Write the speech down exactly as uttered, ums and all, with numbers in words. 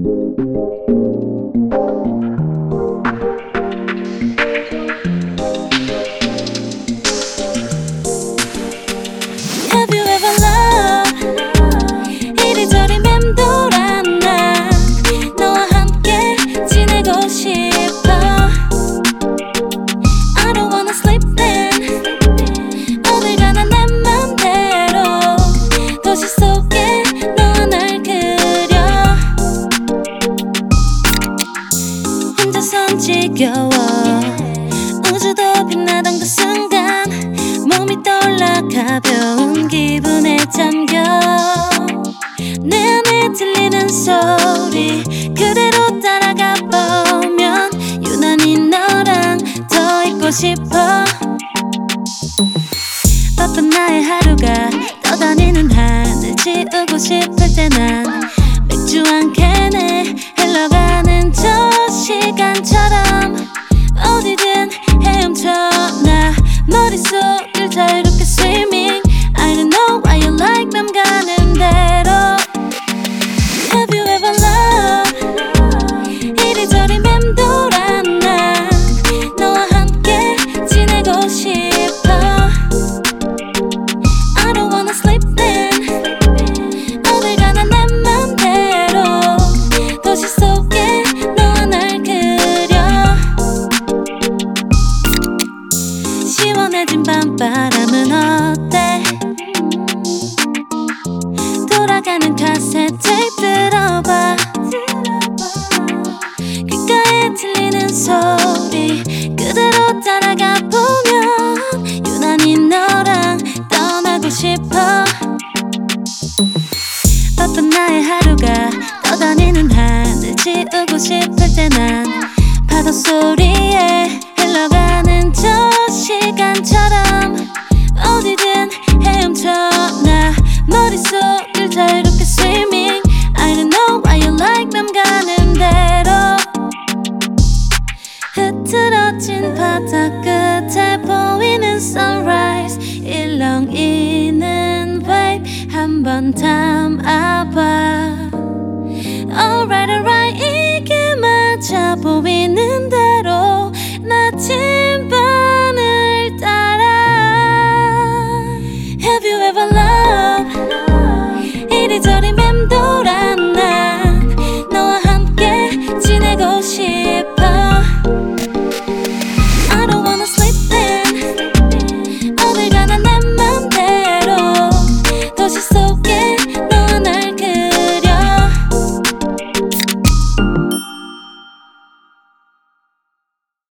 Have you ever loved? 이리저리 맴돌아 난 너와 함께 지내고 싶어. I don't wanna sleep in. 어딜 가나 내 맘대로 도시 속에 너와 날 그려. 혼자선 지겨워. 우주도 빛나던 그 순간 몸이 떠올라 가벼운 기분에 잠겨. 내 안에 들리는 소리 그대로 따라가 보면 유난히 너랑 더 있고 싶어. 바쁜 나의 하루가 떠다니는 하늘 지우고 싶을 때 난 맥주 한 캔에 흘러가는 저 시간처럼 어디든 헤엄쳐 나 머릿속을 자유롭게 swimming. I don't know why you like 맘 가는 대로. Have you ever loved? 이리저리 맴돌아 난 너와 함께 지내고 싶어. I don't wanna sleep in. 어딜 가나 내 맘대로 도시 속에 너와 날 그려. 시원해진 밤바람은 어때? 돌아가는 카세트 테이프 들어봐. 귓가에 들리는 소리 그대로 따라가 보면 유난히 너랑 떠나고 싶어. 바쁜 나의 하루가 떠다니는 하늘 지우고 싶을 때 난 파도 소리